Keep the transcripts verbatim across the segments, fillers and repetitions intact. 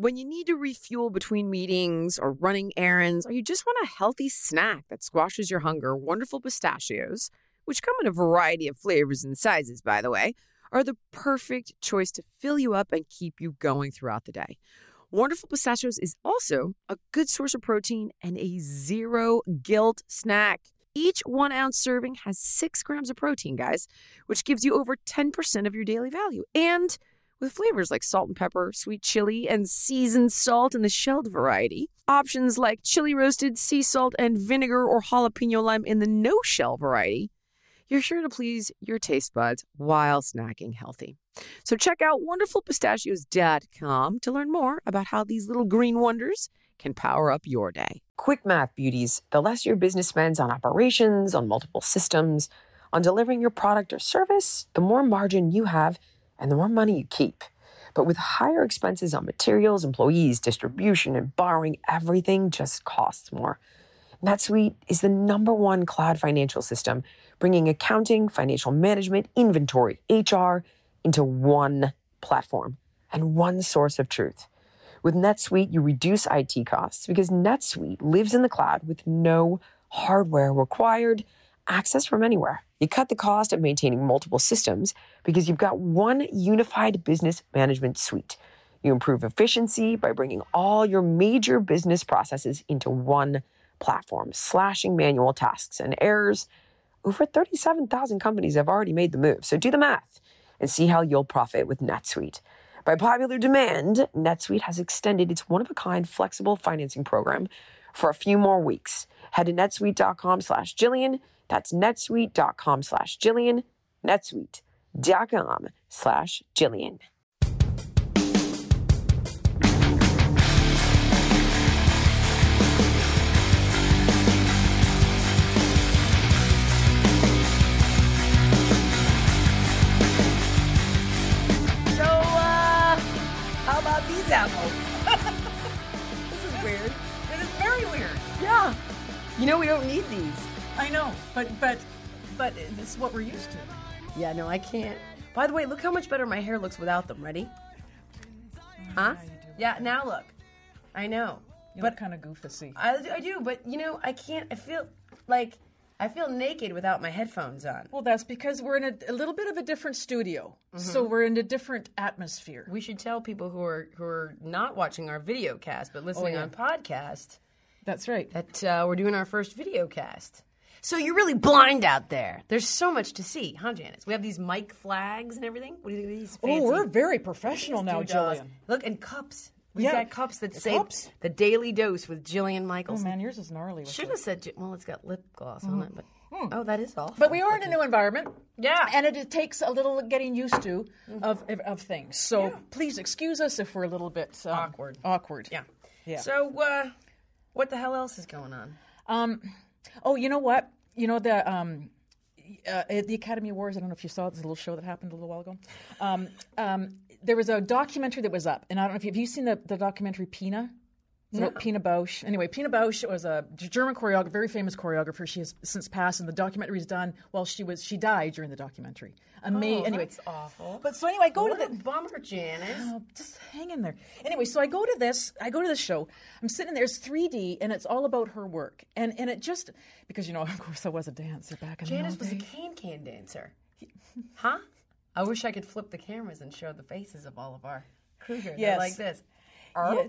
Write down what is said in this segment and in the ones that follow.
When you need to refuel between meetings or running errands, or you just want a healthy snack that squashes your hunger, Wonderful Pistachios, which come in a variety of flavors and sizes, by the way, are the perfect choice to fill you up and keep you going throughout the day. Wonderful Pistachios is also a good source of protein and a zero-guilt snack. Each one-ounce serving has six grams of protein, guys, which gives you over ten percent of your daily value. And with flavors like salt and pepper, sweet chili, and seasoned salt in the shelled variety. Options like chili roasted, sea salt, and vinegar or jalapeno lime in the no-shell variety. You're sure to please your taste buds while snacking healthy. So check out wonderful pistachios dot com to learn more about how these little green wonders can power up your day. Quick math, beauties. The less your business spends on operations, on multiple systems, on delivering your product or service, the more margin you have and the more money you keep. But with higher expenses on materials, employees, distribution, and borrowing, everything just costs more. NetSuite is the number one cloud financial system, bringing accounting, financial management, inventory, H R into one platform and one source of truth. With NetSuite, you reduce I T costs because NetSuite lives in the cloud with no hardware required, access from anywhere. You cut the cost of maintaining multiple systems because you've got one unified business management suite. You improve efficiency by bringing all your major business processes into one platform, slashing manual tasks and errors. Over thirty-seven thousand companies have already made the move, so do the math and see how you'll profit with NetSuite. By popular demand, NetSuite has extended its one-of-a-kind flexible financing program for a few more weeks. Head to netsuite.com slash Jillian. That's netsuite.com slash Jillian. netsuite.com slash Jillian. So, uh, how about these apples? This is weird. It is very weird. Yeah. You know, we don't need these. I know, but but but this is what we're used to. Yeah, no, I can't. By the way, look how much better my hair looks without them. Ready? Huh? Yeah, you do. Yeah, now look. I know. You but look kind of goofy. I, I do, but you know, I can't. I feel like I feel naked without my headphones on. Well, that's because we're in a, a little bit of a different studio, so we're in a different atmosphere. We should tell people who are who are not watching our video cast but listening yeah. on podcast That's right. that uh, we're doing our first video cast. So you're really blind out there. There's so much to see, huh, Janice? We have these mic flags and everything. What do you think of these fancy? Oh, we're very professional now, doodles? Jillian. Look, and cups. We've Yeah. got cups that The say cups? the Daily Dose with Jillian Oh Michaels. man, yours is gnarly. with Should it. have said, Ji- well, it's got lip gloss on it, but oh, that is awful. But we are in a new environment. Yeah. And it, it takes a little getting used to of of, of things. So please excuse us if we're a little bit um, Awkward. Awkward. Yeah. Yeah. So, uh, what the hell else is going on? Um, oh, you know what? You know the um, uh, at the Academy Awards. I don't know if you saw this little show that happened a little while ago. Um, um, there was a documentary that was up, and I don't know if you have you seen the, the documentary Pina. It's about Pina Bausch. Anyway, Pina Bausch was a German choreographer, very famous choreographer. She has since passed, and the documentary is done. Well, she was she died during the documentary. Ama- Oh, anyway, that's awful. But so anyway, I go What to a the. bummer, Janice. Oh, just hang in there. Anyway, so I go to this. I go to this show. I'm sitting there. It's three D, and it's all about her work. And and it just because you know, of course, I was a dancer back in Janice the was old a days. can-can dancer. Huh? I wish I could flip the cameras and show the faces of all of our crew here. They're Yes. like this. Yeah.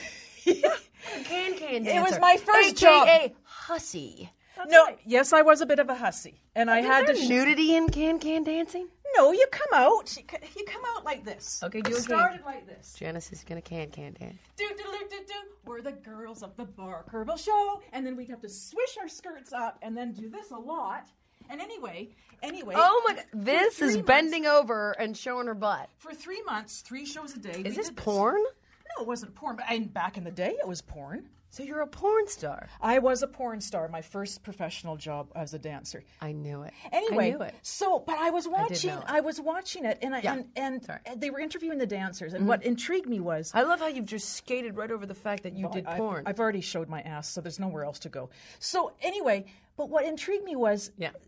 Can-can dancer. It was my first A K A job. hussy. No, yes, I was a bit of a hussy, and I had to. Is there nudity in can-can dancing? No, you come out. You c- you come out like this. Okay, It do a started can- like this. Janice is gonna can-can dance. Do do do do do. We're the girls of the Bar Kerbal Show, and then we'd have to swish our skirts up, and then do this a lot. And anyway, anyway. Oh my god, this for is three bending months- over and showing her butt. For three months, three shows a day. Is we this did porn? No, it wasn't porn. But I, back in the day, it was porn. So you're a porn star. I was a porn star. My first professional job as a dancer. I knew it. Anyway, I knew it. so but I was watching. know it. I, was watching it, and I, Yeah. and and Sorry. they were interviewing the dancers. And what intrigued me was I love how you've just skated right over the fact that you did I- porn. I've already showed my ass, so there's nowhere else to go. So anyway, but what intrigued me was yeah.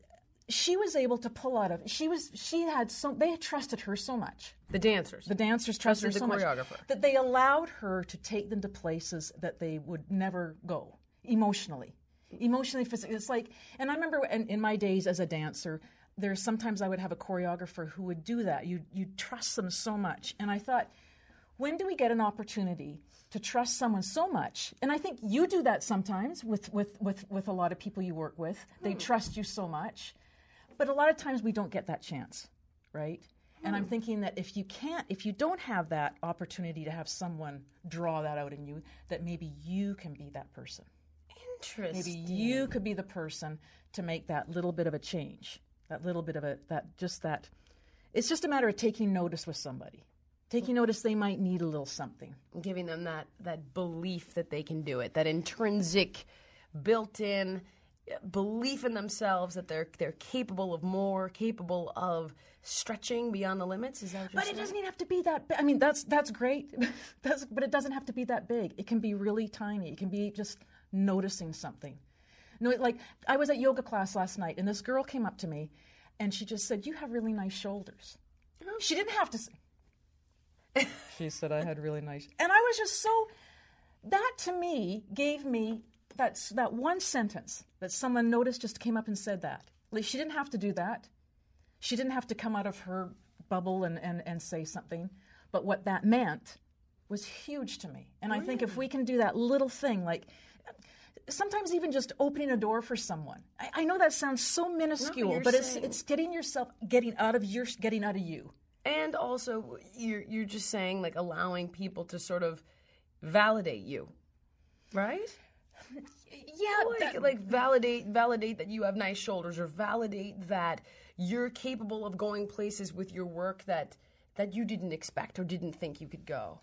she was able to pull out of she was she had so they had trusted her so much. The dancers. The dancers trusted her Trusted so the much choreographer. that they allowed her to take them to places that they would never go emotionally, emotionally, physically. It's like, and I remember in, in my days as a dancer, there's sometimes I would have a choreographer who would do that. You you trust them so much, and I thought, when do we get an opportunity to trust someone so much? And I think you do that sometimes with with with, with a lot of people you work with. They hmm. trust you so much, but a lot of times we don't get that chance, right? And I'm thinking that if you can't, if you don't have that opportunity to have someone draw that out in you, that maybe you can be that person. Interesting. Maybe you could be the person to make that little bit of a change, that little bit of a, that just that, it's just a matter of taking notice with somebody. Taking notice they might need a little something. Giving them that, that belief that they can do it, that intrinsic, built-in belief in themselves that they're they're capable of more, capable of stretching beyond the limits. Is that what you're But saying? it doesn't even have to be that big. I mean, that's that's great. that's, but it doesn't have to be that big. It can be really tiny. It can be just noticing something. No, like I was at yoga class last night, and this girl came up to me, and she just said, "You have really nice shoulders." Oh. She didn't have to say. She said I had really nice, and I was just so. That to me gave me that that one sentence that someone noticed just came up and said that. Like she didn't have to do that. She didn't have to come out of her bubble and, and, and say something. But what that meant was huge to me. And I think if we can do that little thing, like sometimes even just opening a door for someone. I, I know that sounds so minuscule, no, but saying... it's it's getting yourself getting out of your getting out of you. And also you're you're just saying like allowing people to sort of validate you. Right? Yeah, like, that, like validate validate that you have nice shoulders, or validate that you're capable of going places with your work that that you didn't expect or didn't think you could go.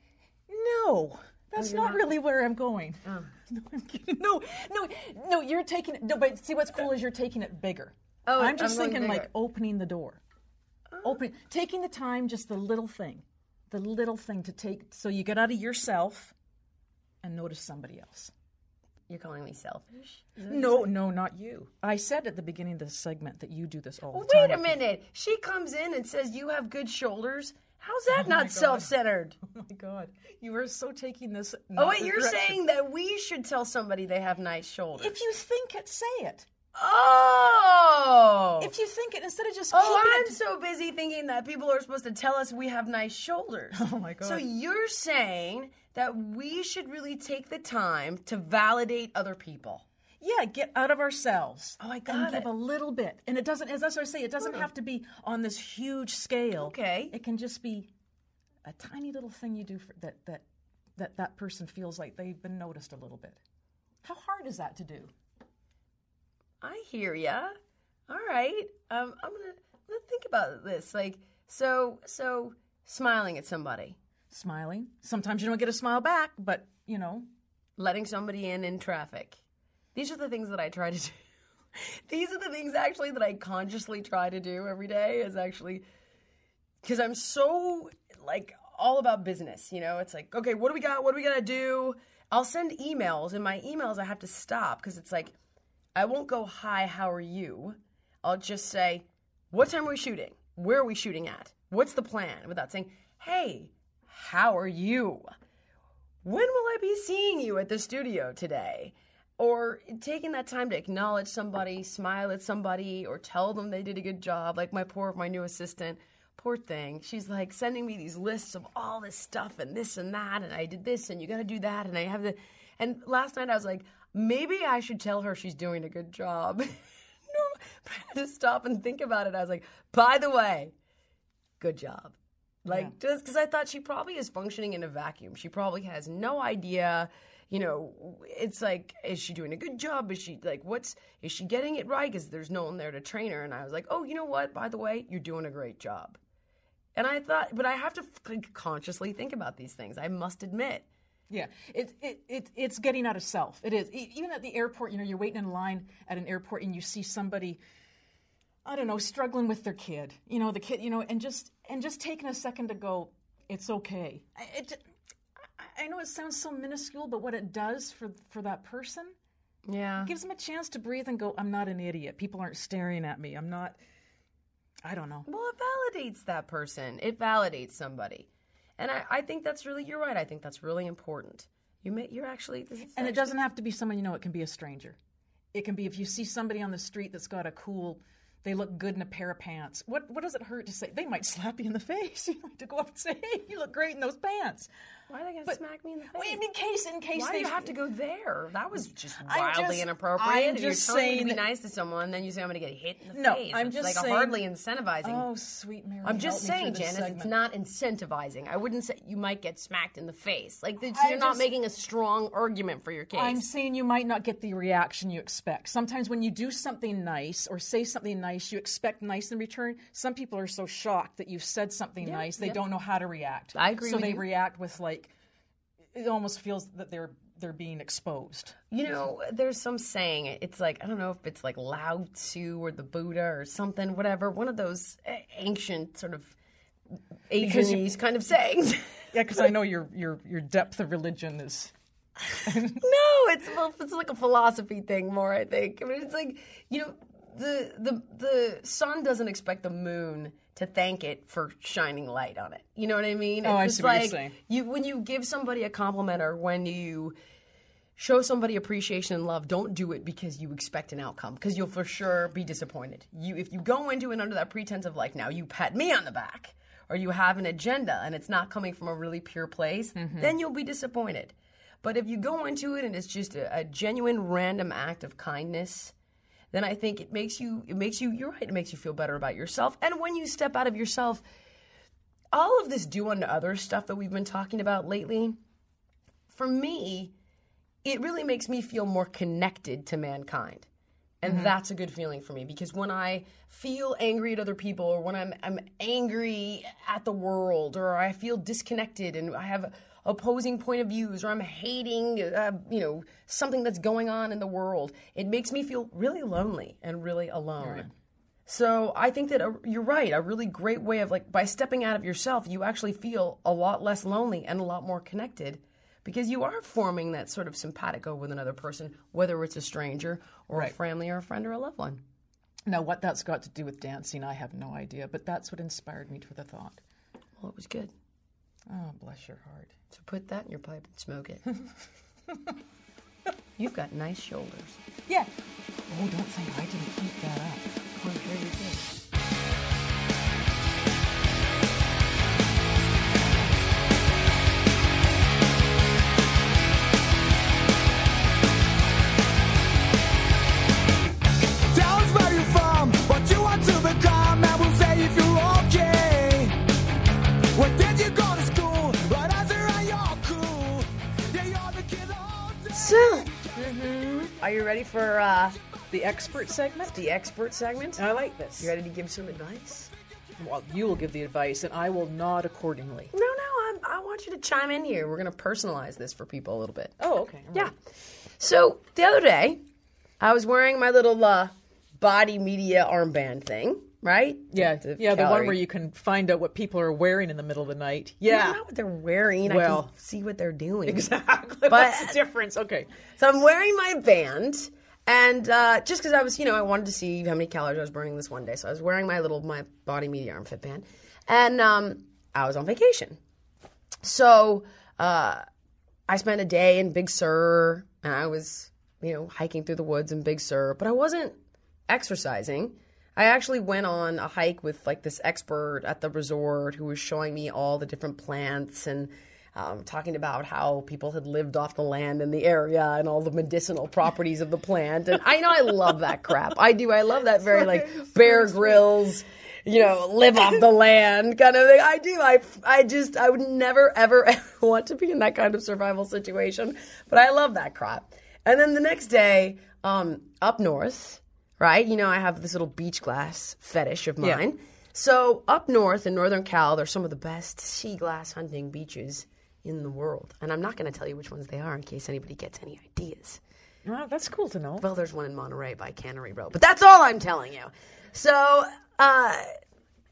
No, that's oh, not, not really where I'm going. Oh. No, I'm kidding. no, no, no. You're taking it. No, but see, what's cool is you're taking it bigger. Oh, I'm just I'm going thinking bigger. like opening the door, oh. opening, taking the time, just the little thing, the little thing to take, so you get out of yourself and notice somebody else. You're calling me selfish? No, no, not you. I said at the beginning of this segment that you do this all well, the time. Wait a minute. She comes in and says you have good shoulders. How's that oh not self-centered? Oh my God. You are so taking this. Oh, wait, you're direction. saying that we should tell somebody they have nice shoulders. If you think it, say it. Oh! If you think it, instead of just oh, keeping I'm it. so busy thinking that people are supposed to tell us we have nice shoulders. Oh my God. So you're saying that we should really take the time to validate other people. Yeah, get out of ourselves. Oh, I got and it. give a little bit. And it doesn't, as that's what I say, it doesn't have to be on this huge scale. Okay. It can just be a tiny little thing you do for, that, that, that that person feels like they've been noticed a little bit. How hard is that to do? I hear ya. All right. Um, I'm gonna, I'm gonna think about this. Like, so, so smiling at somebody. Smiling. Sometimes you don't get a smile back, but, you know. Letting somebody in in traffic. These are the things that I try to do. These are the things, actually, that I consciously try to do every day is actually, because I'm so, like, all about business, you know? It's like, okay, what do we got? What do we got to do? I'll send emails, and my emails I have to stop because it's like, I won't go, hi, how are you? I'll just say, what time are we shooting? Where are we shooting at? What's the plan? Without saying, hey, how are you? When will I be seeing you at the studio today? Or taking that time to acknowledge somebody, smile at somebody, or tell them they did a good job. Like my poor, my new assistant, poor thing. She's like sending me these lists of all this stuff and this and that, and I did this, and you got to do that, and I have the. And last night I was like, maybe I should tell her she's doing a good job. No, but I had to stop and think about it. I was like, by the way, good job. Like, yeah. Just because I thought she probably is functioning in a vacuum. She probably has no idea. You know, it's like, is she doing a good job? Is she, like, what's, is she getting it right? Because there's no one there to train her. And I was like, oh, you know what? By the way, you're doing a great job. And I thought, but I have to f- consciously think about these things. I must admit. Yeah, it, it, it, it's getting out of self. It is. Even at the airport, you know, you're waiting in line at an airport and you see somebody, I don't know, struggling with their kid. You know, the kid, you know, and just and just taking a second to go, it's okay. It, I know it sounds so minuscule, but what it does for for that person Yeah. It gives them a chance to breathe and go, I'm not an idiot. People aren't staring at me. I'm not, I don't know. Well, it validates that person. It validates somebody. And I, I think that's really, you're right. I think that's really important. You may, you're actually... This is and actually, it doesn't have to be someone you know. It can be a stranger. It can be if you see somebody on the street that's got a cool... They look good in a pair of pants. What what does it hurt to say? They might slap you in the face. You have to go up and say, hey, you look great in those pants. Why are they going to But- smack me in the face? Well, in case, in case Why they do you have to go there? That was just I'm wildly just- inappropriate. I'm If you're just telling me to saying be that- nice to someone, then you say I'm going to get hit in the No, face. I'm it's just like saying- hardly incentivizing. Oh, sweet Mary. I'm just help me saying, through this Janice, it's segment. not incentivizing. I wouldn't say you might get smacked in the face. Like, it's, I you're not just- making a strong argument for your case. I'm saying you might not get the reaction you expect. Sometimes when you do something nice or say something nice, you expect nice in return. Some people are so shocked that you've said something Yeah, nice, they yeah. don't know how to react. I agree So with they you. react with like, it almost feels that they're they're being exposed. You know, there's some saying, it's like, I don't know if it's like Lao Tzu or the Buddha or something, whatever, one of those a- ancient sort of Asianese kind of sayings. Yeah, because I know your your your depth of religion is. No, it's well, it's like a philosophy thing more, I think. I mean, it's like, you know, the the the sun doesn't expect the moon to thank it for shining light on it. You know what I mean? It's Oh, I just see what you're like saying. you when you give somebody a compliment or when you show somebody appreciation and love, don't do it because you expect an outcome, because you'll for sure be disappointed. You if you go into it under that pretense of like, now you pat me on the back, or you have an agenda and it's not coming from a really pure place, Mm-hmm. then you'll be disappointed. But if you go into it and it's just a, a genuine random act of kindness, then I think it makes you, it makes you, you're right, it makes you feel better about yourself. And when you step out of yourself, all of this do unto others stuff that we've been talking about lately, for me, it really makes me feel more connected to mankind. And that's a good feeling for me, because when I feel angry at other people, or when I'm I'm angry at the world, or I feel disconnected and I have opposing point of views, or I'm hating uh, you know, something that's going on in the world, it makes me feel really lonely and really alone. Right. So I think that a, you're right. A really great way of, like, by stepping out of yourself, you actually feel a lot less lonely and a lot more connected, because you are forming that sort of simpatico with another person, whether it's a stranger or Right. a family or a friend or a loved one. Now, what that's got to do with dancing, I have no idea, but that's what inspired me for the thought. Well, it was good. Oh, bless your heart. So put that in your pipe and smoke it. You've got nice shoulders. Yeah. Oh, don't think I didn't keep that up. Oh, I'm sure you did. Tell us where you're from, what you want to become, and we'll say if you're okay. Where did you go to school? What else around your crew? Yeah, you're the kid all day. So, are you ready for uh, The expert segment? the expert segment? I like this. You ready to give some advice? Well, you will give the advice, and I will nod accordingly. No, no, I'm, I want you to chime in here. We're going to personalize this for people a little bit. Oh, okay. I'm Yeah. ready. So the other day, I was wearing my little uh, body media armband thing, right? Yeah, The yeah, the one calorie- where you can find out what people are wearing in the middle of the night. I Yeah, don't know what they're wearing. I Well- can see what they're doing. exactly. But- What's the difference? Okay. So I'm wearing my band, and uh, just because I was, you know, I wanted to see how many calories I was burning this one day, so I was wearing my little my body media arm fit band, and um, I was on vacation. So uh, I spent a day in Big Sur, and I was, you know, hiking through the woods in Big Sur, but I wasn't exercising. I actually went on a hike with like this expert at the resort who was showing me all the different plants and um, talking about how people had lived off the land in the area and all the medicinal properties of the plant. And I know I love that crap. I do. I love that very like Bear Grylls, you know, live off the land kind of thing. I do. I, I just, I would never, ever, ever want to be in that kind of survival situation. But I love that crap. And then the next day, um, up north, right? You know, I have this little beach glass fetish of Yeah. mine. So up north in Northern Cal, there's some of the best sea glass hunting beaches in the world. And I'm not going to tell you which ones they are in case anybody gets any ideas. Well, that's cool to know. Well, there's one in Monterey by Cannery Row, but that's all I'm telling you. So, uh,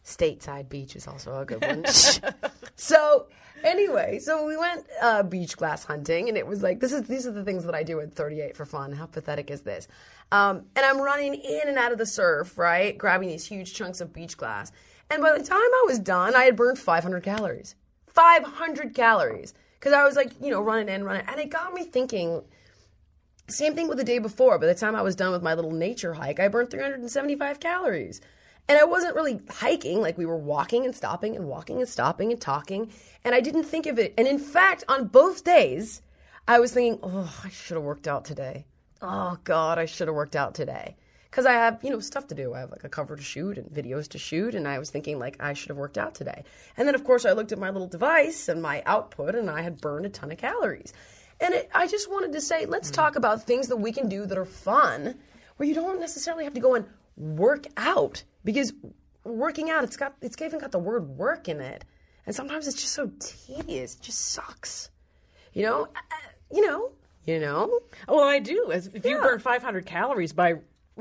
Stateside Beach is also a good one. So anyway, so we went uh, beach glass hunting, and it was like, this is these are the things that I do at thirty-eight for fun. How pathetic is this? Um, and I'm running in and out of the surf, right, grabbing these huge chunks of beach glass. And by the time I was done, I had burned five hundred calories. five hundred calories. Because I was like, you know, running in, running. And it got me thinking, same thing with the day before. By the time I was done with my little nature hike, I burned three hundred seventy-five calories. And I wasn't really hiking, like we were walking and stopping and walking and stopping and talking. And I didn't think of it. And in fact, on both days, I was thinking, oh, I should have worked out today. Oh, God, I should have worked out today. Because I have, you know, stuff to do. I have like a cover to shoot and videos to shoot. And I was thinking like I should have worked out today. And then, of course, I looked at my little device and my output, and I had burned a ton of calories. And it, I just wanted to say, let's mm. talk about things that we can do that are fun, where you don't necessarily have to go and work out. Because working out, it's got it's even got the word work in it. And sometimes it's just so tedious. It just sucks. You know? Uh, you know? You know? Well, I do. As if you Yeah. burn five hundred calories by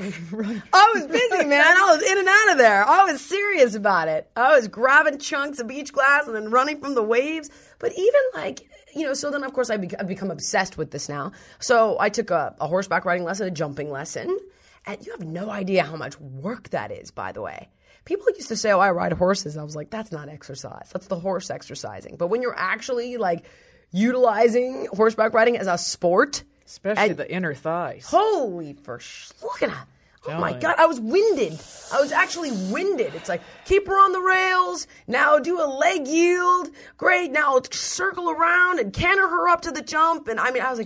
I was busy, man. I was in and out of there. I was serious about it. I was grabbing chunks of beach glass and then running from the waves. But even like, you know, so then of course I bec- I've become obsessed with this now. So I took a, a horseback riding lesson, a jumping lesson. And you have no idea how much work that is, by the way. People used to say, oh, I ride horses. I was like, that's not exercise. That's the horse exercising. But when you're actually like utilizing horseback riding as a sport, especially and- the inner thighs. holy for sh- look at that. Oh my Telling. God, I was winded. I was actually winded. It's like, keep her on the rails. Now do a leg yield. Great. Now circle around and canter her up to the jump. And I mean, I was like,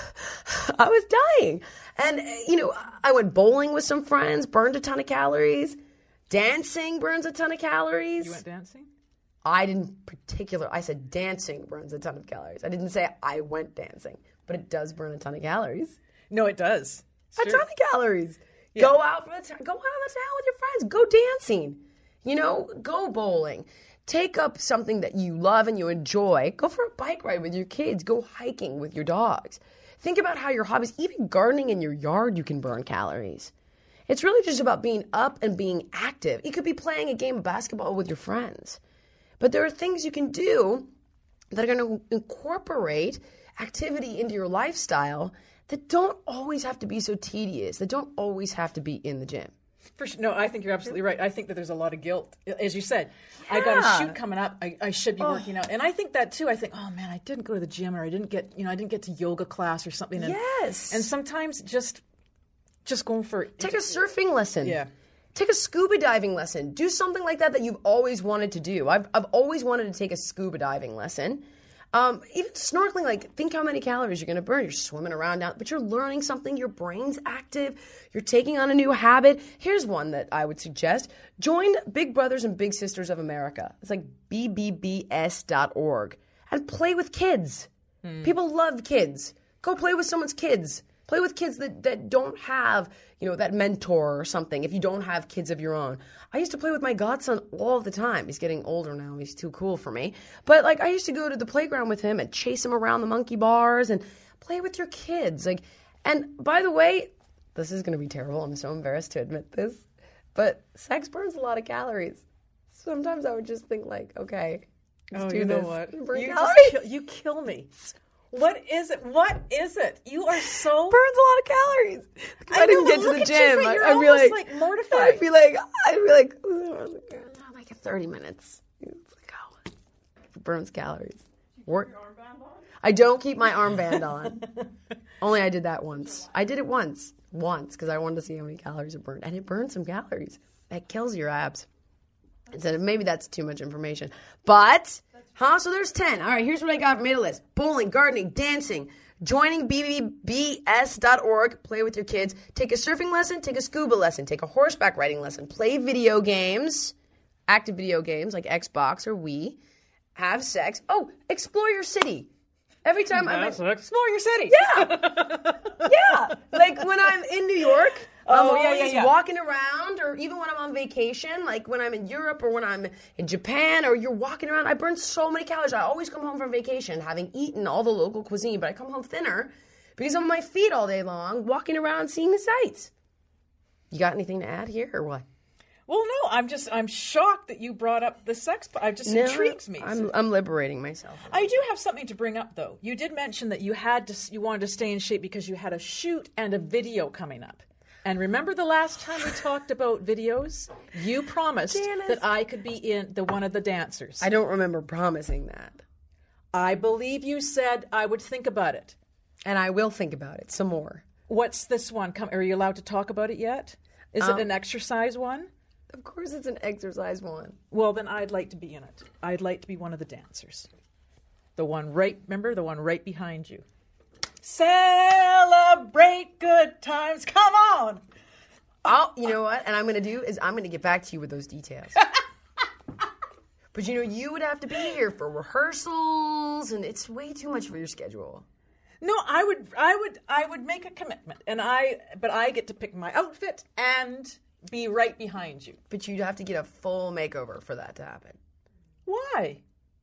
I was dying. And, you know, I went bowling with some friends, burned a ton of calories. Dancing burns a ton of calories. You went dancing? I didn't particular. I said dancing burns a ton of calories. I didn't say I went dancing, but it does burn a ton of calories. No, it does. It's A true. ton of calories. Go out for the t- go out on the town with your friends. Go dancing. You know, go bowling. Take up something that you love and you enjoy. Go for a bike ride with your kids. Go hiking with your dogs. Think about how your hobbies, even gardening in your yard, you can burn calories. It's really just about being up and being active. It could be playing a game of basketball with your friends. But there are things you can do that are going to incorporate activity into your lifestyle that don't always have to be so tedious, that don't always have to be in the gym. For sure. No, I think you're absolutely right. I think that there's a lot of guilt. As you said, I got a Yeah. shoot coming up. I, I should be working out. And I think that too. I think, oh man, I didn't go to the gym, or I didn't get, you know, I didn't get to yoga class or something. And, Yes. And sometimes just, just going for Take a surfing lesson. Yeah. Take a scuba diving lesson. Do something like that that you've always wanted to do. I've, I've always wanted to take a scuba diving lesson. Um, even snorkeling, like, think how many calories you're going to burn. You're swimming around now, but you're learning something. Your brain's active. You're taking on a new habit. Here's one that I would suggest. Join Big Brothers and Big Sisters of America. It's like B B B S dot org. And play with kids. People love kids. Go play with someone's kids. Play with kids that, that don't have, you know, that mentor or something, if you don't have kids of your own. I used to play with my godson all the time. He's getting older now. He's too cool for me. But, like, I used to go to the playground with him and chase him around the monkey bars and play with your kids. Like, and by the way, this is going to be terrible. I'm so embarrassed to admit this. But sex burns a lot of calories. Sometimes I would just think, like, okay, let's Oh, do you know this. what? Burn You, just calories. kill, you kill me. What is it? What is it? You are so... Burns a lot of calories. If I, I didn't know, get but to look the at you, gym, but I- you're I'd be almost, like, like, mortified. I'd be like, I'd be like, "Oh, like thirty minutes. It's like, oh, it burns calories. Work. I don't keep my armband on. Only I did that once. I did it once, once, because I wanted to see how many calories it burned, and it burned some calories. It kills your abs. And so maybe that's too much information, but huh? So there's ten. All right, here's what I got. Made a list: bowling, gardening, dancing. Joining B B B S dot org, play with your kids, take a surfing lesson, take a scuba lesson, take a horseback riding lesson, play video games, active video games like Xbox or Wii, have sex. Oh, explore your city. Every time I'm That's explore your city. yeah, yeah. Like when I'm in New York, Oh, I'm yeah, yeah, always yeah. walking around, or even when I'm on vacation, like when I'm in Europe or when I'm in Japan, or you're walking around. I burn so many calories. I always come home from vacation having eaten all the local cuisine, but I come home thinner because I'm on my feet all day long, walking around, seeing the sights. You got anything to add here, or what? Well, no, I'm just, I'm shocked that you brought up the sex part. It just No, intrigues me. I'm, I'm liberating myself. I do have something to bring up, though. You did mention that you had to, you wanted to stay in shape because you had a shoot and a video coming up. And remember the last time we talked about videos? You promised Janice. that I could be in the one of the dancers. I don't remember promising that. I believe you said I would think about it. And I will think about it some more. What's this one? Come, are you allowed to talk about it yet? Is Um, it an exercise one? Of course it's an exercise one. Well, then I'd like to be in it. I'd like to be one of the dancers. The one right, remember? The one right behind you. Celebrate good times. Come on. I'll, you know what? And I'm going to do is I'm going to get back to you with those details. But you know, you would have to be here for rehearsals, and it's way too much for your schedule. No, I would, I would, I would make a commitment, and I, but I get to pick my outfit and be right behind you. But you'd have to get a full makeover for that to happen. Why?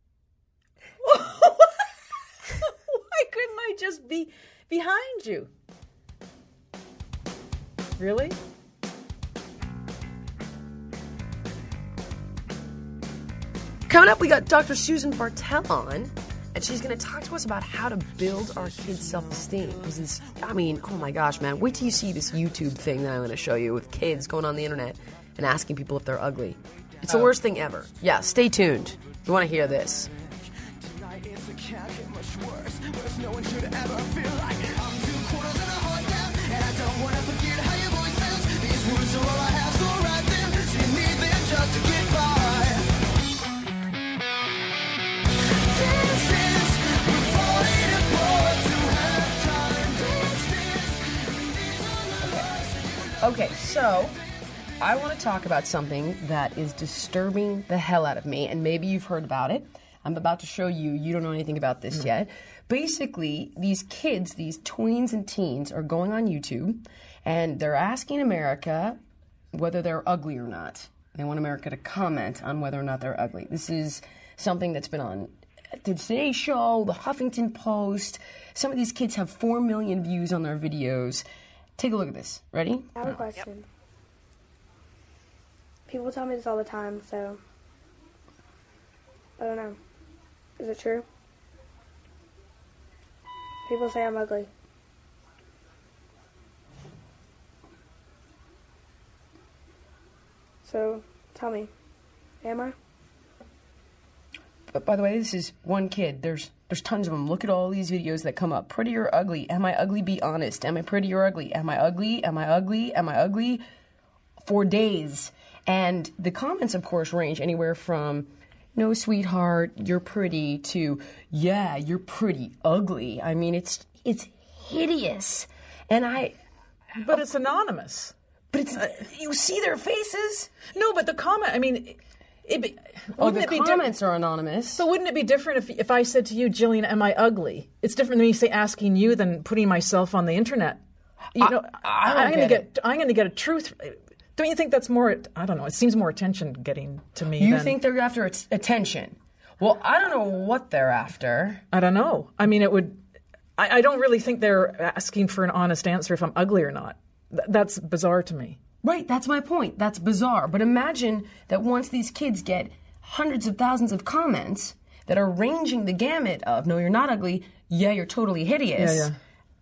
Why couldn't I just be behind you? Really? Coming up, we got Doctor Susan Bartel on, and she's going to talk to us about how to build our kids' self-esteem. Because it's, I mean, oh my gosh, man, wait till you see this YouTube thing that I'm going to show you with kids going on the internet and asking people if they're ugly. It's the Oh. worst thing ever. Yeah, stay tuned. You want to hear this. Tonight it's a can't get much worse. Worse no one should ever feel like I'm two quarters and a heart down, and I don't want to forget how your voice sounds. These words are all I have, so write them. So you need them just to get by. Dance, dance, we're falling apart to have time. Dance, dance, these are the lies that you Okay, so I want to talk about something that is disturbing the hell out of me, and maybe you've heard about it. I'm about to show you. You don't know anything about this yet. Basically, these kids, these tweens and teens, are going on YouTube, and they're asking America whether they're ugly or not. They want America to comment on whether or not they're ugly. This is something that's been on the Today Show, the Huffington Post. Some of these kids have four million views on their videos. Take a look at this. Ready? I have a question. People tell me this all the time, so I don't know. Is it true? People say I'm ugly. So tell me, am I? But by the way, this is one kid. There's there's tons of them. Look at all these videos that come up. Pretty or ugly? Am I ugly? Be honest. Am I pretty or ugly? Am I ugly? Am I ugly? Am I ugly? For days. And the comments, of course, range anywhere from, no, sweetheart, you're pretty, to, yeah, you're pretty ugly. I mean, it's it's hideous. And I, But it's anonymous. but it's, you see their faces? No, but the comment, I mean, it, it be, Oh, wouldn't the it be different? comments are anonymous. So wouldn't it be different if if I said to you, Jillian, am I ugly? It's different than me say asking you than putting myself on the internet. You know, I don't I'm going to get get I'm going to get a truth. Don't you think that's more? I don't know. It seems more attention getting to me. You than, think they're after its attention? Well, I don't know what they're after. I don't know. I mean, it would. I, I don't really think they're asking for an honest answer if I'm ugly or not. Th- that's bizarre to me. Right, that's my point. That's bizarre. But imagine that once these kids get hundreds of thousands of comments that are ranging the gamut of, no, you're not ugly, yeah, you're totally hideous. Yeah, yeah.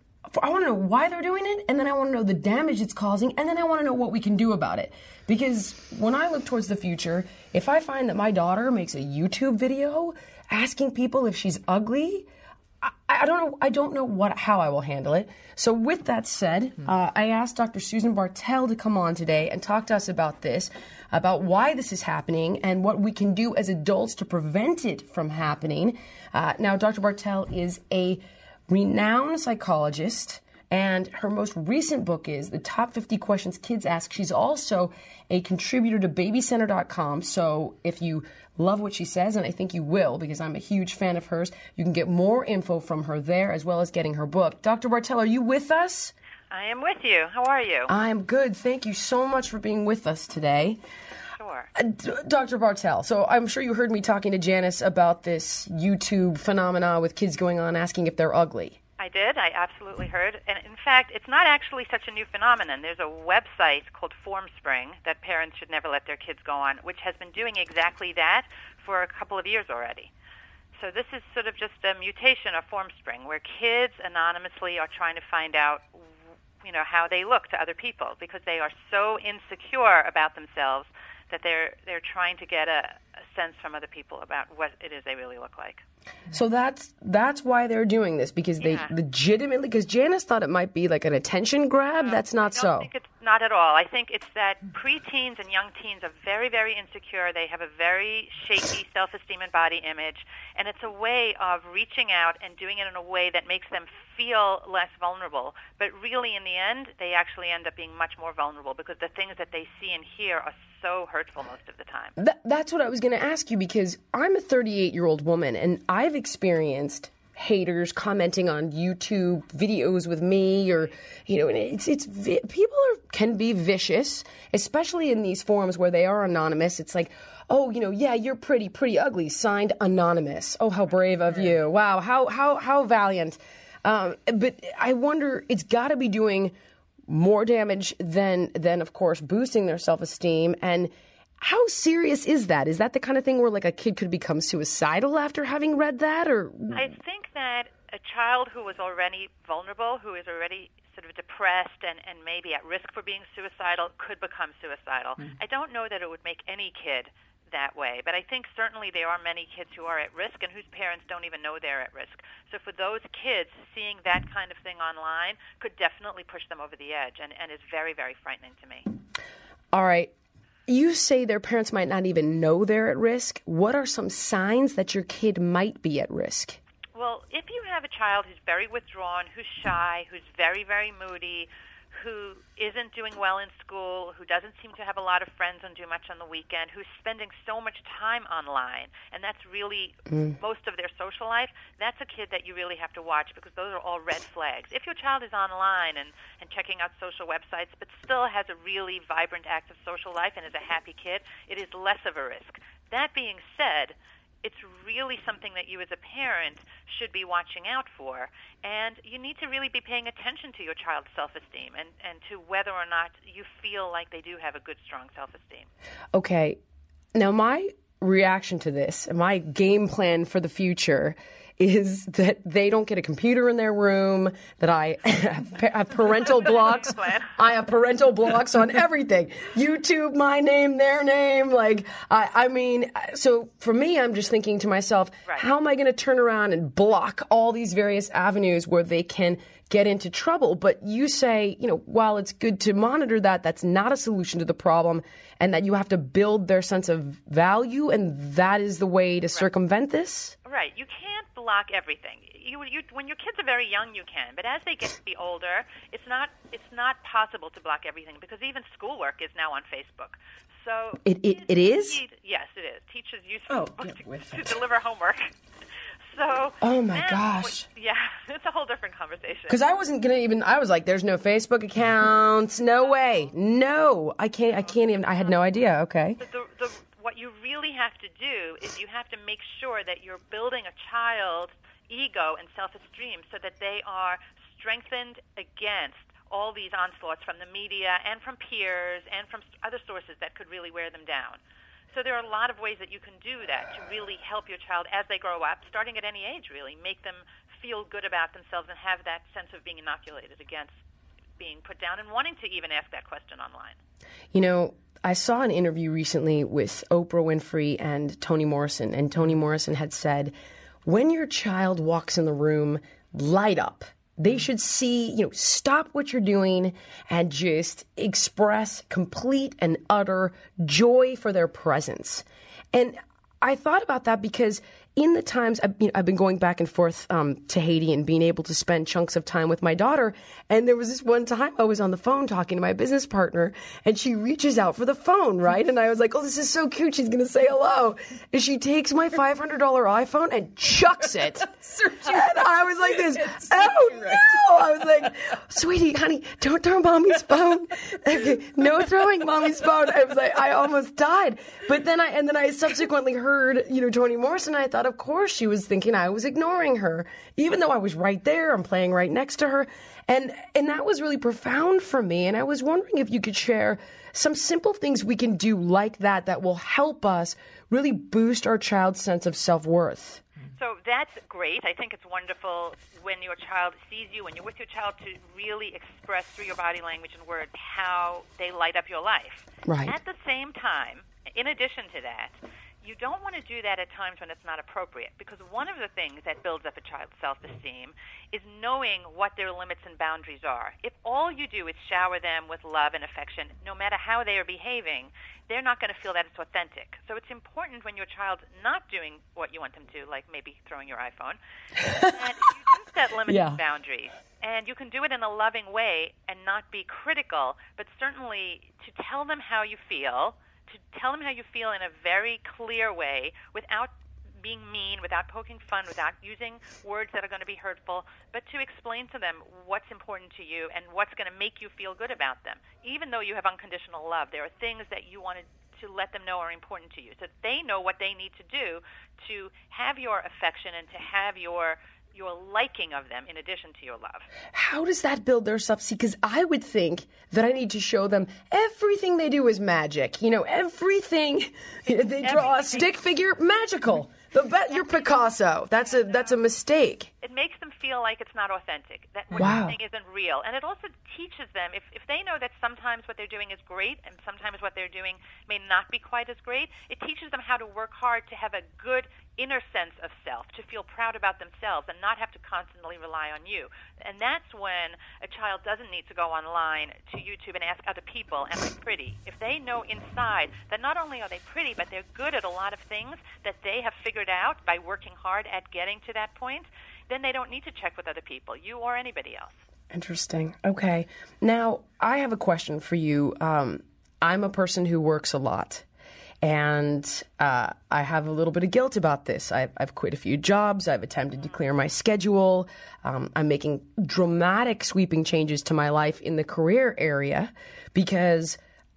I want to know why they're doing it, and then I want to know the damage it's causing, and then I want to know what we can do about it. Because when I look towards the future, if I find that my daughter makes a YouTube video asking people if she's ugly, I, I don't know. I don't know what how I will handle it. So with that said, uh, I asked Doctor Susan Bartel to come on today and talk to us about this, about why this is happening, and what we can do as adults to prevent it from happening. Uh, now, Doctor Bartel is a renowned psychologist, and her most recent book is The Top fifty Questions Kids Ask. She's also a contributor to baby center dot com, so if you love what she says, and I think you will because I'm a huge fan of hers, you can get more info from her there as well as getting her book. Doctor Bartel, are you with us? I am with you. How are you? I'm good. Thank you so much for being with us today. Sure. Uh, D- Doctor Bartel, so I'm sure you heard me talking to Janice about this YouTube phenomena with kids going on asking if they're ugly. I I did. I absolutely heard. And in fact, it's not actually such a new phenomenon. There's a website called FormSpring that parents should never let their kids go on, which has been doing exactly that for a couple of years already. So this is sort of just a mutation of FormSpring, where kids anonymously are trying to find out, you know, how they look to other people because they are so insecure about themselves that they're they're trying to get a, a sense from other people about what it is they really look like. So that's that's why they're doing this, because they Yeah. legitimately, because Janice thought it might be like an attention grab. That's not I don't so. think it's not at all. I think it's that preteens and young teens are very, very insecure. They have a very shaky self-esteem and body image, and it's a way of reaching out and doing it in a way that makes them feel less vulnerable. But really, in the end, they actually end up being much more vulnerable because the things that they see and hear are so hurtful most of the time. Th- that's what I was going to ask you, because I'm a thirty-eight-year-old woman, and I've experienced haters commenting on YouTube videos with me, or, you know, and it's it's vi- people are can be vicious, especially in these forums where they are anonymous. It's like, oh, you know, yeah, you're pretty, pretty ugly, signed anonymous. Oh, how brave of you. Wow, how how how valiant. Um, but I wonder, it's got to be doing more damage than than of course boosting their self-esteem. And how serious is that? Is that the kind of thing where like a kid could become suicidal after having read that? Or I think that a child who is already vulnerable, who is already sort of depressed and, and maybe at risk for being suicidal, could become suicidal. Mm. I don't know that it would make any kid that way, but I think certainly there are many kids who are at risk and whose parents don't even know they're at risk. So for those kids, seeing that kind of thing online could definitely push them over the edge, and, and is very, very frightening to me. All right. You say their parents might not even know they're at risk. What are some signs that your kid might be at risk? Well, if you have a child who's very withdrawn, who's shy, who's very, very moody, who isn't doing well in school, who doesn't seem to have a lot of friends and do much on the weekend, who's spending so much time online, and that's really mm. most of their social life, that's a kid that you really have to watch, because those are all red flags. If your child is online and, and checking out social websites but still has a really vibrant, active social life and is a happy kid, it is less of a risk. That being said, it's really something that you as a parent should be watching out for. And you need to really be paying attention to your child's self-esteem and, and to whether or not you feel like they do have a good, strong self-esteem. Okay. Now, my reaction to this, and my game plan for the future, is that they don't get a computer in their room, that I have parental blocks. I have parental blocks on everything. YouTube, my name, their name. Like, I, I mean, so for me, I'm just thinking to myself, right. How am I going to turn around and block all these various avenues where they can get into trouble? But you say, you know, while it's good to monitor that, that's not a solution to the problem, and that you have to build their sense of value, and that is the way to right. circumvent this? Right. You can't block everything. You, you, when your kids are very young, you can, but as they get to be older, it's not it's not possible to block everything, because even schoolwork is now on Facebook. So it it, it is? Need, yes, it is. Teachers use oh, Facebook to, to deliver homework. So oh my now, gosh. Yeah, it's a whole different conversation. Because I wasn't gonna even. I was like, "There's no Facebook accounts. No way. No, I can't. I can't even. I had no idea." Okay. The, the, the, what you really have to do is you have to make sure that you're building a child's ego and self-esteem so that they are strengthened against all these onslaughts from the media and from peers and from other sources that could really wear them down. So there are a lot of ways that you can do that to really help your child as they grow up, starting at any age, really, make them feel good about themselves and have that sense of being inoculated against being put down and wanting to even ask that question online. You know, I saw an interview recently with Oprah Winfrey and Toni Morrison, and Toni Morrison had said, when your child walks in the room, light up. They should see, you know, stop what you're doing and just express complete and utter joy for their presence. And I thought about that because in the times I've, you know, I've been going back and forth um, to Haiti and being able to spend chunks of time with my daughter. And there was this one time I was on the phone talking to my business partner, and she reaches out for the phone, right? And I was like, oh, this is so cute. She's going to say hello. And she takes my five hundred dollars iPhone and chucks it. And I was like this, oh, no. I was like, sweetie, honey, don't throw mommy's phone. Okay, no throwing mommy's phone. I was like, I almost died. But then I, and then I subsequently heard, you know, Toni Morrison. And I thought, of course, she was thinking I was ignoring her, even though I was right there. I'm playing right next to her. And, and that was really profound for me. And I was wondering if you could share some simple things we can do like that that will help us really boost our child's sense of self-worth. So that's great. I think it's wonderful when your child sees you, when you're with your child, to really express through your body language and words how they light up your life. Right. At the same time, in addition to that, you don't want to do that at times when it's not appropriate, because one of the things that builds up a child's self-esteem is knowing what their limits and boundaries are. If all you do is shower them with love and affection, no matter how they are behaving, they're not going to feel that it's authentic. So it's important when your child's not doing what you want them to, like maybe throwing your iPhone, that you do set limits Yeah. and boundaries. And you can do it in a loving way and not be critical, but certainly to tell them how you feel, to tell them how you feel in a very clear way without being mean, without poking fun, without using words that are going to be hurtful, but to explain to them what's important to you and what's going to make you feel good about them. Even though you have unconditional love, there are things that you want to let them know are important to you, so that they know what they need to do to have your affection and to have your your liking of them in addition to your love. How does that build their self-esteem? Because I would think that I need to show them everything they do is magic. You know, everything. They draw a stick figure, magical. The bet you're Picasso. That's a that's a mistake. It makes them feel like it's not authentic, that what Wow. you're saying isn't real. And it also teaches them, if, if they know that sometimes what they're doing is great and sometimes what they're doing may not be quite as great, it teaches them how to work hard to have a good inner sense of self, to feel proud about themselves and not have to constantly rely on you. And that's when a child doesn't need to go online to YouTube and ask other people, am I pretty? If they know inside that not only are they pretty, but they're good at a lot of things that they have figured out by working hard at getting to that point, then they don't need to check with other people, you or anybody else. Interesting. Okay. Now, I have a question for you. Um, I'm a person who works a lot. And uh, I have a little bit of guilt about this. I've, I've quit a few jobs. I've attempted to clear my schedule. Um, I'm making dramatic, sweeping changes to my life in the career area because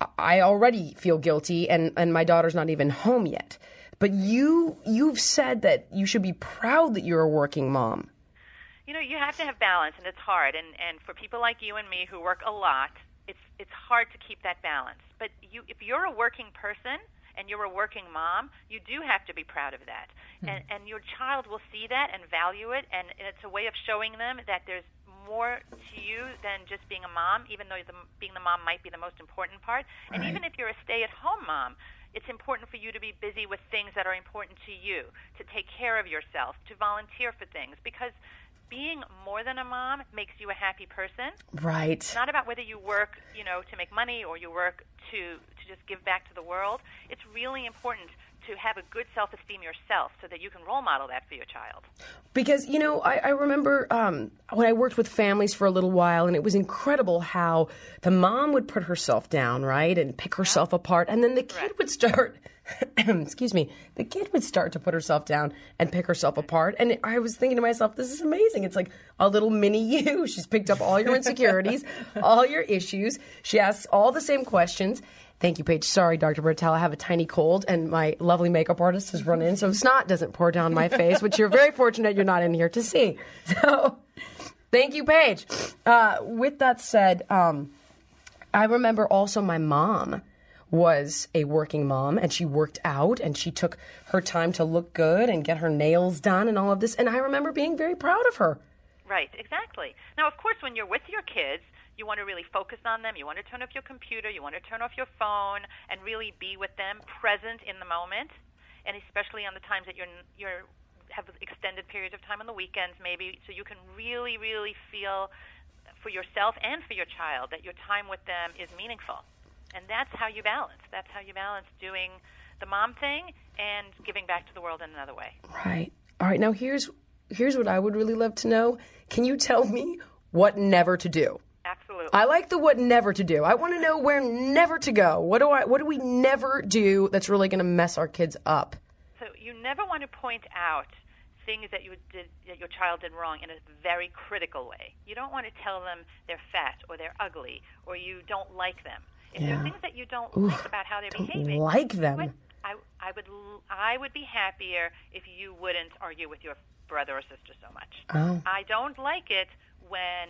I already feel guilty, and, and my daughter's not even home yet. But you, you've said that you should be proud that you're a working mom. You know, you have to have balance, and it's hard. And, and for people like you and me who work a lot, it's it's hard to keep that balance. But you, if you're a working person and you're a working mom, you do have to be proud of that. Mm-hmm. And, and your child will see that and value it, and it's a way of showing them that there's more to you than just being a mom, even though the, being the mom might be the most important part. And Right. even if you're a stay-at-home mom, it's important for you to be busy with things that are important to you, to take care of yourself, to volunteer for things, because being more than a mom makes you a happy person. Right. It's not about whether you work, you know, to make money or you work to, to just give back to the world. It's really important to have a good self-esteem yourself so that you can role model that for your child. Because, you know, I, I remember um, when I worked with families for a little while, and it was incredible how the mom would put herself down, right, and pick herself apart, and then the kid Correct. would start, excuse me, the kid would start to put herself down and pick herself apart. And I was thinking to myself, this is amazing. It's like a little mini you. She's picked up all your insecurities, all your issues. She asks all the same questions. Thank you, Paige. Sorry, Doctor Bertel, I have a tiny cold, and my lovely makeup artist has run in, so snot doesn't pour down my face, which you're very fortunate you're not in here to see. So, thank you, Paige. Uh, with that said, um, I remember also my mom was a working mom, and she worked out, and she took her time to look good and get her nails done and all of this, and I remember being very proud of her. Right, exactly. Now, of course, when you're with your kids, you want to really focus on them. You want to turn off your computer. You want to turn off your phone and really be with them, present in the moment, and especially on the times that you're you're have extended periods of time on the weekends, maybe, so you can really, really feel for yourself and for your child that your time with them is meaningful. And that's how you balance. That's how you balance doing the mom thing and giving back to the world in another way. Right. All right. Now, here's here's what I would really love to know. Can you tell me what never to do? Absolutely. I like the what never to do. I want to know where never to go. What do I? What do we never do that's really going to mess our kids up? So you never want to point out things that you did that your child did wrong in a very critical way. You don't want to tell them they're fat or they're ugly or you don't like them. If Yeah. there are things that you don't Oof, like about how they're don't behaving, like you know them. what? I I would l- I would be happier if you wouldn't argue with your brother or sister so much. Oh. I don't like it when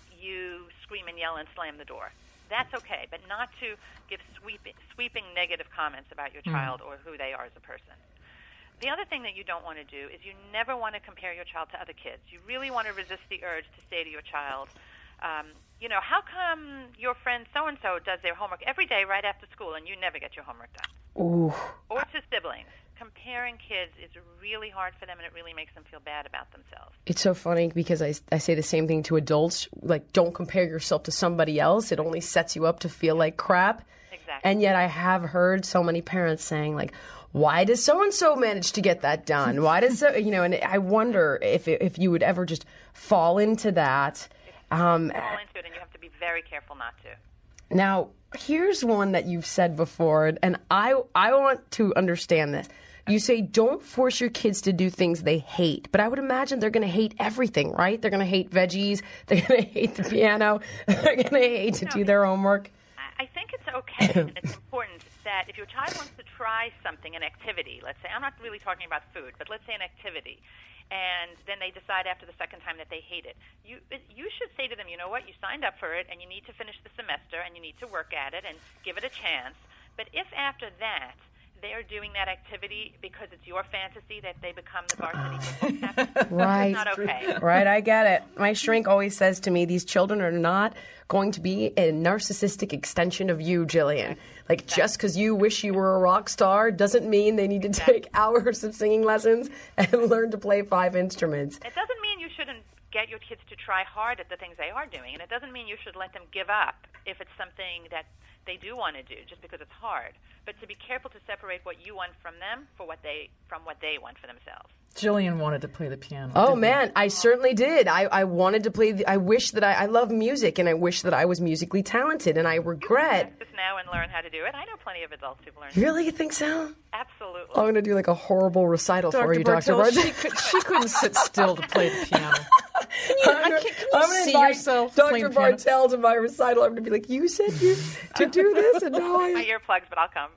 you scream and yell and slam the door. That's okay, but not to give sweeping, sweeping negative comments about your child or who they are as a person. The other thing that you don't want to do is you never want to compare your child to other kids. You really want to resist the urge to say to your child, um, you know, how come your friend so-and-so does their homework every day right after school and you never get your homework done? Ooh. Or to siblings. Comparing kids is really hard for them, and it really makes them feel bad about themselves. It's so funny because I, I say the same thing to adults. Like, don't compare yourself to somebody else. It only sets you up to feel like crap. Exactly. And yet I have heard so many parents saying, like, why does so-and-so manage to get that done? Why does, so, you know, and I wonder if if you would ever just fall into that. Um, Fall into it, and you have to be very careful not to. Now, here's one that you've said before, and I I want to understand this. You say don't force your kids to do things they hate, but I would imagine they're going to hate everything, right? They're going to hate veggies, they're going to hate the piano, they're going to hate to do their homework. I I think it's okay, and it's important that if your child wants to try something, an activity, let's say, I'm not really talking about food, but let's say an activity, and then they decide after the second time that they hate it, you you should say to them, you know what, you signed up for it, and you need to finish the semester, and you need to work at it, and give it a chance. But if after that they're doing that activity because it's your fantasy that they become the varsity football captain, Right. it's not okay. Right, I get it. My shrink always says to me, these children are not going to be a narcissistic extension of you, Jillian. Like, just because you wish you were a rock star doesn't mean they need to take hours of singing lessons and learn to play five instruments. It doesn't mean you shouldn't get your kids to try hard at the things they are doing, and it doesn't mean you should let them give up if it's something that they do want to do just because it's hard. But to be careful to separate what you want from them for what they from what they want for themselves. Jillian wanted to play the piano. Oh, didn't man, I certainly did. I, I wanted to play, the, I wish that I, I love music, and I wish that I was musically talented, and I regret. Practice now and learn how to do it. I know plenty of adults who've learned. Really, you think so? Absolutely. I'm going to do like a horrible recital for you, Doctor Bartell, Bartell. she, could, she couldn't sit still to play the piano. Can you, I can't, can you I'm gonna see invite yourself Doctor playing piano? Bartell to my recital. I'm going to be like, you said you to do this, and now My I... earplugs, but I'll come.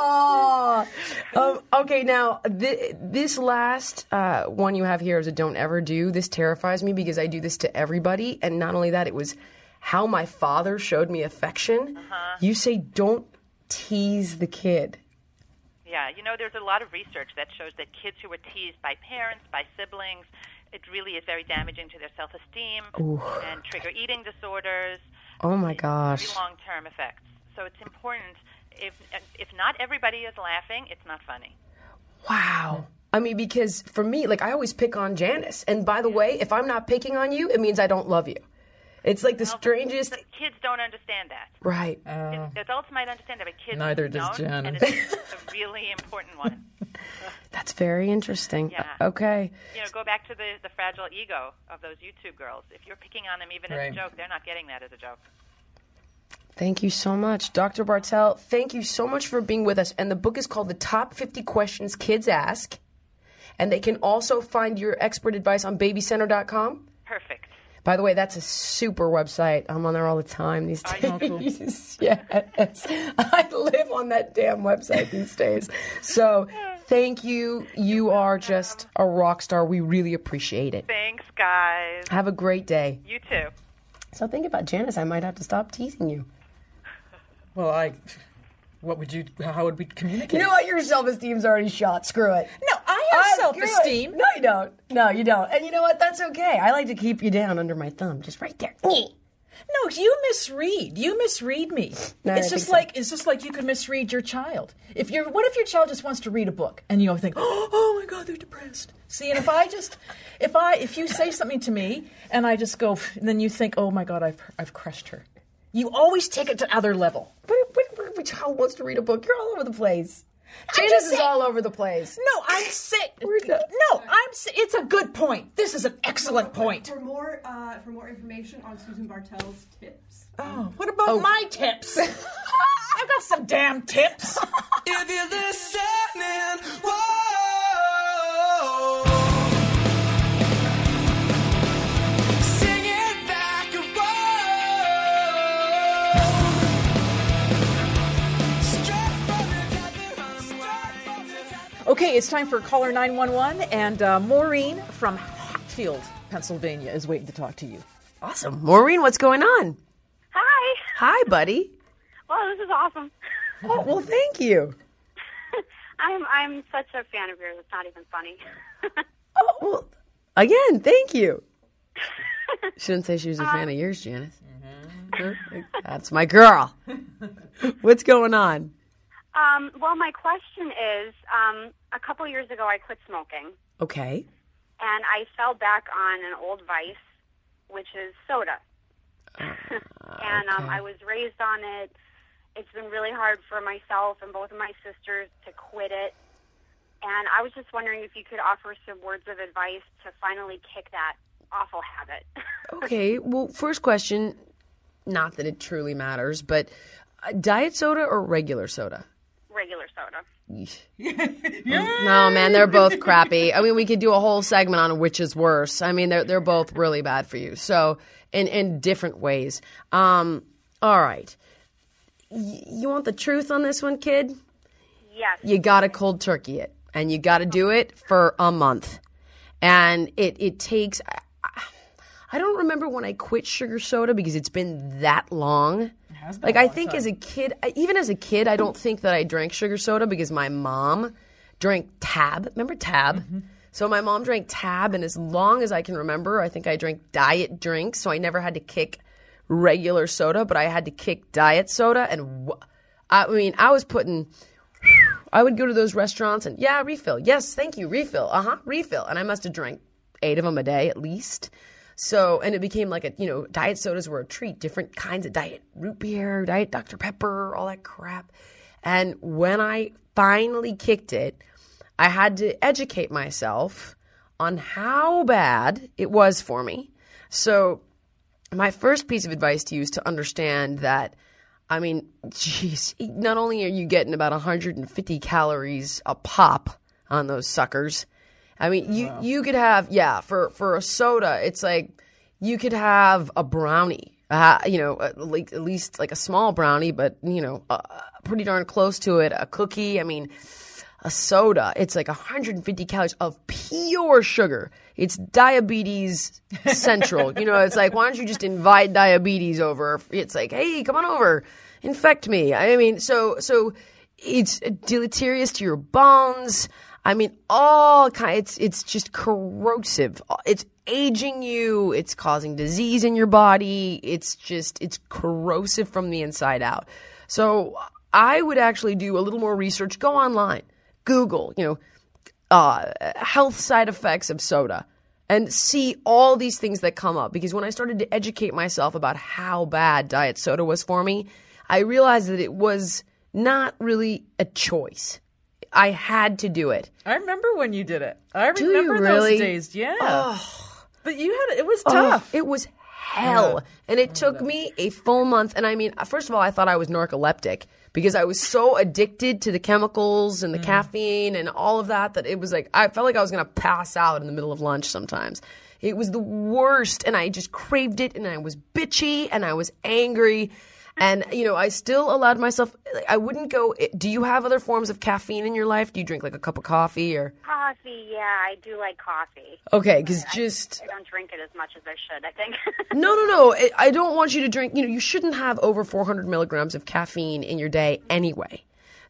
Oh, um, okay. Now, th- this last uh, one you have here is a don't ever do. This terrifies me because I do this to everybody. And not only that, it was how my father showed me affection. Uh-huh. You say don't tease the kid. Yeah, you know, there's a lot of research that shows that kids who were teased by parents, by siblings, it really is very damaging to their self-esteem and trigger eating disorders. Oh, my gosh. Very long-term effects. So it's important. If if not everybody is laughing, it's not funny. Wow. I mean, because for me, like, I always pick on Janice. And by the way, if I'm not picking on you, it means I don't love you. It's like the Well, strangest... the kids don't understand that. Right. Uh, Adults might understand that, but kids Neither does don't, and Janice. it's a really important one. That's very interesting. Yeah. Okay. You know, go back to the, the fragile ego of those YouTube girls. If you're picking on them even as Right. a joke, they're not getting that as a joke. Thank you so much. Doctor Bartell, thank you so much for being with us. And the book is called The Top fifty Questions Kids Ask. And they can also find your expert advice on baby center dot com. Perfect. By the way, that's a super website. I'm on there all the time these Are days. Yes. I live on that damn website these days. So thank you. You are just a rock star. We really appreciate it. Thanks, guys. Have a great day. You too. So think about Janice. I might have to stop teasing you. well, I. What would you? How would we communicate? You know what? Your self-esteem's already shot. Screw it. No, I have I- self-esteem. No, you don't. No, you don't. And you know what? That's okay. I like to keep you down under my thumb, just right there. No, you misread. You misread me. No, I it's think just so. like it's just like you could misread your child. If you're, what if your child just wants to read a book and you think, oh, oh my God, they're depressed. See, and if I just, if I, if you say something to me and I just go, and then you think, oh my God, I've, I've crushed her. You always take it to other level. But my child wants to read a book. You're all over the place. I'm Janice just is saying- all over the place. No, I'm saying. We're not- No, I'm. sa- It's a good point. This is an excellent point. For more, uh, for more information on Susan Bartell's tips. Oh, what about my tips? I've got some damn tips. If you're listening, whoa. Okay, it's time for caller nine one one, and uh, Maureen from Hatfield, Pennsylvania, is waiting to talk to you. Awesome. Maureen, what's going on? Hi. Hi, buddy. Well, this is awesome. Oh, well, thank you. I'm I'm such a fan of yours. It's not even funny. Oh, well, again, thank you. Shouldn't say she was a fan of yours, Janice. Mm-hmm. That's my girl. What's going on? Um, well, my question is, um, a couple years ago, I quit smoking, Okay. and I fell back on an old vice, which is soda. and um, okay. I was raised on it. It's been really hard for myself and both of my sisters to quit it. And I was just wondering if you could offer some words of advice to finally kick that awful habit. Okay. Well, first question, not that it truly matters, but uh, diet soda or regular soda? Regular soda. No, man, they're both crappy. I mean, we could do a whole segment on which is worse. I mean, they're they're both really bad for you. So, in in different ways. Um, all right. Y- you want the truth on this one, kid? Yes. You got to cold turkey it, and you got to do it for a month. And it it takes. I, I don't remember when I quit sugar soda because it's been that long. has been Like a I long think time. as a kid, even as a kid, I don't think that I drank sugar soda because my mom drank Tab. Remember Tab? Mm-hmm. So my mom drank Tab, and as long as I can remember, I think I drank diet drinks. So I never had to kick regular soda, but I had to kick diet soda. And wh- I mean, I was putting. I would go to those restaurants and yeah, refill. Yes, thank you, refill. Uh huh, refill. And I must have drank eight of them a day at least. So, and it became like a, you know, diet sodas were a treat, different kinds of diet root beer, diet Doctor Pepper, all that crap. And when I finally kicked it, I had to educate myself on how bad it was for me. So, my first piece of advice to you is to understand that, I mean, geez, not only are you getting about one hundred fifty calories a pop on those suckers, I mean, you, you could have, yeah, for, for a soda, it's like you could have a brownie, uh, you know, at, like, at least like a small brownie, but, you know, uh, pretty darn close to it, a cookie. I mean, a soda, it's like one hundred fifty calories of pure sugar. It's diabetes central. You know, it's like, why don't you just invite diabetes over? It's like, hey, come on over, infect me. I mean, so so it's deleterious to your bones. I mean, all kind. It's it's just corrosive. It's aging you. It's causing disease in your body. It's just it's corrosive from the inside out. So I would actually do a little more research. Go online, Google, you know, uh, health side effects of soda, and see all these things that come up. Because when I started to educate myself about how bad diet soda was for me, I realized that it was not really a choice. I had to do it. I remember when you did it. I Do you remember really? those days. Yeah. Oh. But you had it. It was Oh, tough. it was hell. And it took me a full month. And I mean, first of all, I thought I was narcoleptic because I was so addicted to the chemicals and the caffeine and all of that that it was like, I felt like I was going to pass out in the middle of lunch sometimes. It was the worst. And I just craved it and I was bitchy and I was angry. And, you know, I still allowed myself, I wouldn't go, do you have other forms of caffeine in your life? Do you drink like a cup of coffee or? Coffee, yeah, I do like coffee. Okay, because I- just. I don't drink it as much as I should, I think. No, no, no. I- I don't want you to drink, you know, you shouldn't have over four hundred milligrams of caffeine in your day anyway.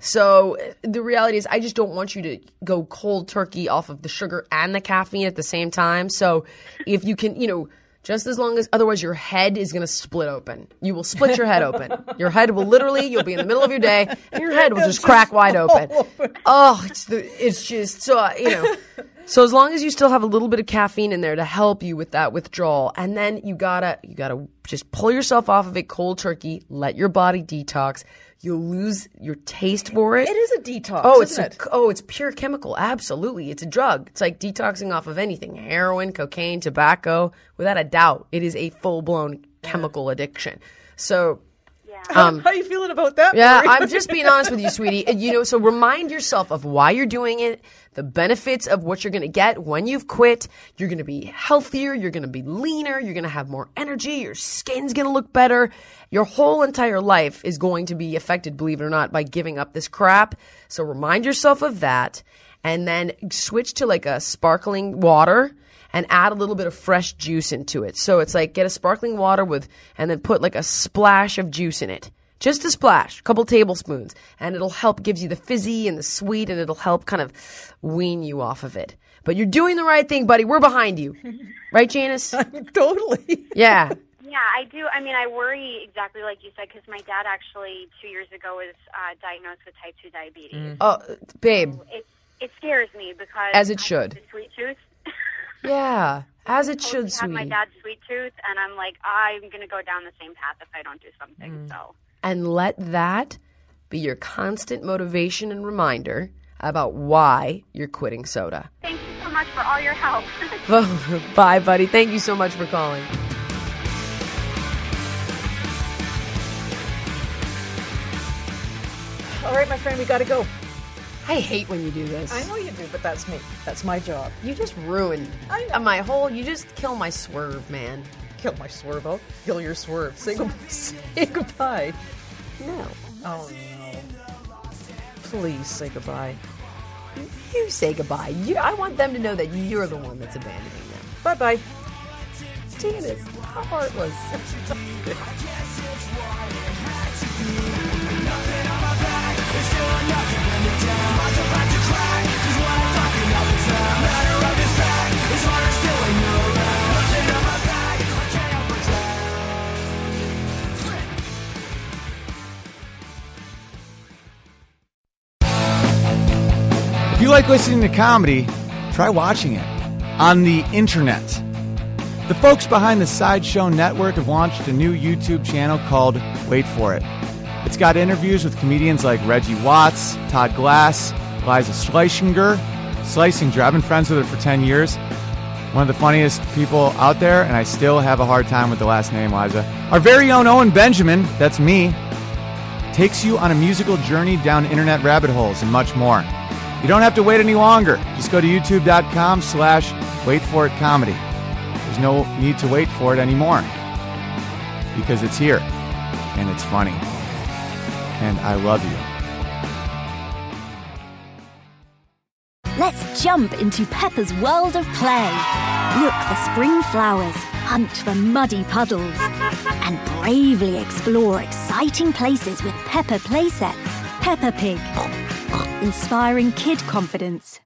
So the reality is I just don't want you to go cold turkey off of the sugar and the caffeine at the same time. So if you can, you know, just as long as, otherwise your head is going to split open. You will split your head open. Your head will literally, you'll be in the middle of your day and your head will just crack wide open. Oh, it's the, it's just, so, uh, you know. So as long as you still have a little bit of caffeine in there to help you with that withdrawal, and then you gotta, you gotta just pull yourself off of it cold turkey, let your body detox. You'll lose your taste for it. It is a detox, Oh, it's isn't a, it? oh, it's pure chemical. Absolutely, it's a drug. It's like detoxing off of anything: heroin, cocaine, tobacco. Without a doubt, it is a full blown chemical addiction. So. How, how are you feeling about that? Yeah, Maureen? I'm just being honest with you, sweetie. And, You know, so remind yourself of why you're doing it, the benefits of what you're going to get when you've quit. You're going to be healthier. You're going to be leaner. You're going to have more energy. Your skin's going to look better. Your whole entire life is going to be affected, believe it or not, by giving up this crap. So remind yourself of that. and then switch to like a sparkling water and add a little bit of fresh juice into it. So it's like get a sparkling water with, and then put like a splash of juice in it. Just a splash, a couple tablespoons, and it'll help, gives you the fizzy and the sweet, and it'll help kind of wean you off of it. But you're doing the right thing, buddy. We're behind you. Right, Janice? Totally. Yeah. Yeah, I do. I mean, I worry exactly like you said, because my dad actually two years ago was uh, diagnosed with type two diabetes. Oh, babe. So it, it scares me because As it I should. have the sweet tooth. Yeah, as it I should, have my sweetie. dad's sweet tooth, and I'm like, I'm going to go down the same path if I don't do something. So. And let that be your constant motivation and reminder about why you're quitting soda. Thank you so much for all your help. Bye, buddy. Thank you so much for calling. All right, my friend, we got to go. I hate when you do this. I know you do, but that's me. That's my job. You just ruined I know. my whole, you just kill my swerve, man. Kill my swerve out. Kill your swerve. Say, go- say goodbye. No. Oh, no. Please say goodbye. You say goodbye. You, I want them to know that you're the one that's abandoning them. Bye-bye. Janice, how heartless. If you like listening to comedy, try watching it on the internet. The folks behind the Sideshow Network have launched a new YouTube channel called Wait For It. It's got interviews with comedians like Reggie Watts, Todd Glass, Liza Schlesinger. Schlesinger, I've been friends with her for ten years. One of the funniest people out there, and I still have a hard time with the last name, Liza. Our very own Owen Benjamin, that's me, takes you on a musical journey down internet rabbit holes and much more. You don't have to wait any longer. Just go to youtube.com slash wait for it comedy. There's no need to wait for it anymore because it's here and it's funny. And I love you. Let's jump into Peppa's world of play. Look for spring flowers, hunt for muddy puddles, and bravely explore exciting places with Peppa playsets. Peppa Pig, inspiring kid confidence.